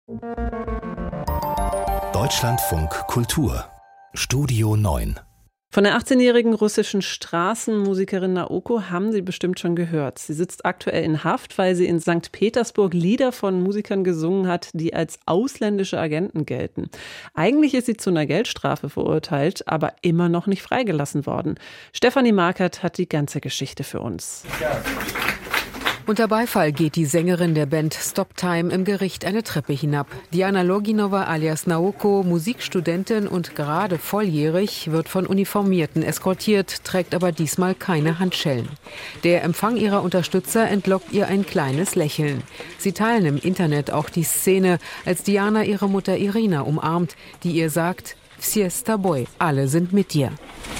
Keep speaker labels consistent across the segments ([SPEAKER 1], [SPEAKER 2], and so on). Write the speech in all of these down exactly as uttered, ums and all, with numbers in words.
[SPEAKER 1] Deutschlandfunk Kultur Studio neun.
[SPEAKER 2] Von der achtzehnjährigen russischen Straßenmusikerin Naoko haben Sie bestimmt schon gehört. Sie sitzt aktuell in Haft, weil sie in Sankt Petersburg Lieder von Musikern gesungen hat, die als ausländische Agenten gelten. Eigentlich ist sie zu einer Geldstrafe verurteilt, aber immer noch nicht freigelassen worden. Stefanie Markert hat die ganze Geschichte für uns.
[SPEAKER 3] Ja. Unter Beifall geht die Sängerin der Band Stop Time im Gericht eine Treppe hinab. Diana Loginova alias Naoko, Musikstudentin und gerade volljährig, wird von Uniformierten eskortiert, trägt aber diesmal keine Handschellen. Der Empfang ihrer Unterstützer entlockt ihr ein kleines Lächeln. Sie teilen im Internet auch die Szene, als Diana ihre Mutter Irina umarmt, die ihr sagt, «Все с тобой», alle sind mit dir.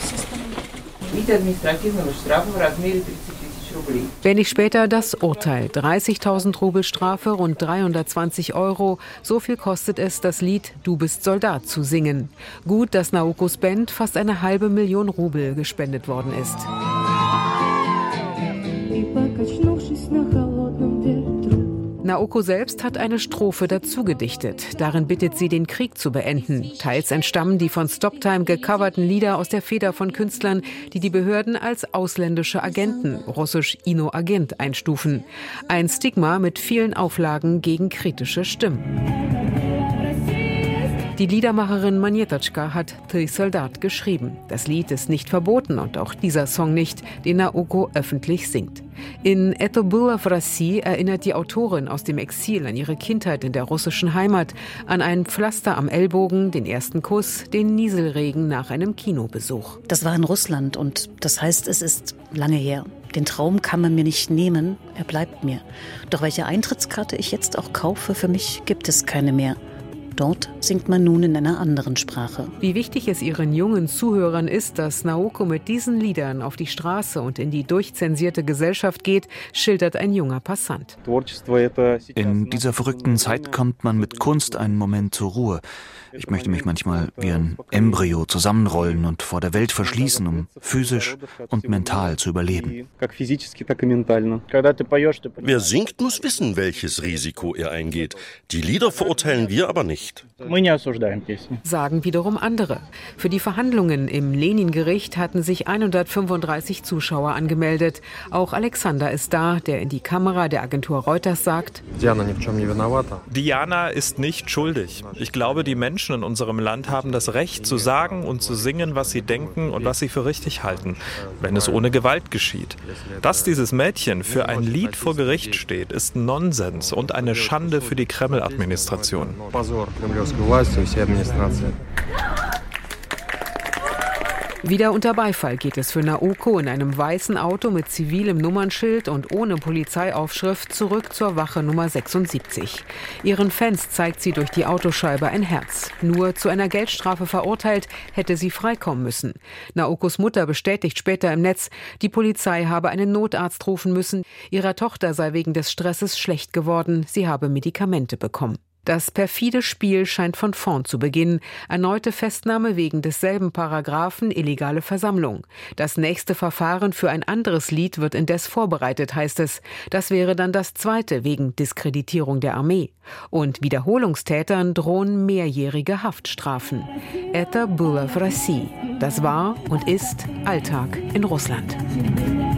[SPEAKER 3] Wenig später das Urteil. dreißigtausend Rubel Strafe, rund dreihundertzwanzig Euro. So viel kostet es, das Lied Du bist Soldat zu singen. Gut, dass Naokos Band fast eine halbe Million Rubel gespendet worden ist. Naoko selbst hat eine Strophe dazu gedichtet. Darin bittet sie, den Krieg zu beenden. Teils entstammen die von Stop Time gecoverten Lieder aus der Feder von Künstlern, die die Behörden als ausländische Agenten, russisch Ino-Agent, einstufen. Ein Stigma mit vielen Auflagen gegen kritische Stimmen. Die Liedermacherin Manjetotschka hat Ty Soldat geschrieben. Das Lied ist nicht verboten und auch dieser Song nicht, den Naoko öffentlich singt. In «Это было в России» erinnert die Autorin aus dem Exil an ihre Kindheit in der russischen Heimat, an ein Pflaster am Ellbogen, den ersten Kuss, den Nieselregen nach einem Kinobesuch.
[SPEAKER 4] Das war in Russland und das heißt, es ist lange her. Den Traum kann man mir nicht nehmen, er bleibt mir. Doch welche Eintrittskarte ich jetzt auch kaufe, für mich gibt es keine mehr. Dort singt man nun in einer anderen Sprache.
[SPEAKER 3] Wie wichtig es ihren jungen Zuhörern ist, dass Naoko mit diesen Liedern auf die Straße und in die durchzensierte Gesellschaft geht, schildert ein junger Passant.
[SPEAKER 5] In dieser verrückten Zeit kommt man mit Kunst einen Moment zur Ruhe. Ich möchte mich manchmal wie ein Embryo zusammenrollen und vor der Welt verschließen, um physisch und mental zu überleben.
[SPEAKER 6] Wer singt, muss wissen, welches Risiko er eingeht. Die Lieder verurteilen wir aber nicht.
[SPEAKER 3] Sagen wiederum andere. Für die Verhandlungen im Lenin-Gericht hatten sich hundertfünfunddreißig Zuschauer angemeldet. Auch Alexander ist da, der in die Kamera der Agentur Reuters sagt:
[SPEAKER 7] Diana ist nicht schuldig. Ich glaube, die Menschen in unserem Land haben das Recht zu sagen und zu singen, was sie denken und was sie für richtig halten, wenn es ohne Gewalt geschieht. Dass dieses Mädchen für ein Lied vor Gericht steht, ist Nonsens und eine Schande für die Kreml-Administration.
[SPEAKER 3] Wieder unter Beifall geht es für Naoko in einem weißen Auto mit zivilem Nummernschild und ohne Polizeiaufschrift zurück zur Wache Nummer sechsundsiebzig. Ihren Fans zeigt sie durch die Autoscheibe ein Herz. Nur zu einer Geldstrafe verurteilt, hätte sie freikommen müssen. Naokos Mutter bestätigt später im Netz, die Polizei habe einen Notarzt rufen müssen. Ihrer Tochter sei wegen des Stresses schlecht geworden, sie habe Medikamente bekommen. Das perfide Spiel scheint von vorn zu beginnen. Erneute Festnahme wegen desselben Paragraphen, illegale Versammlung. Das nächste Verfahren für ein anderes Lied wird indes vorbereitet, heißt es. Das wäre dann das zweite wegen Diskreditierung der Armee. Und Wiederholungstätern drohen mehrjährige Haftstrafen. Это было в России. Das war und ist Alltag in Russland.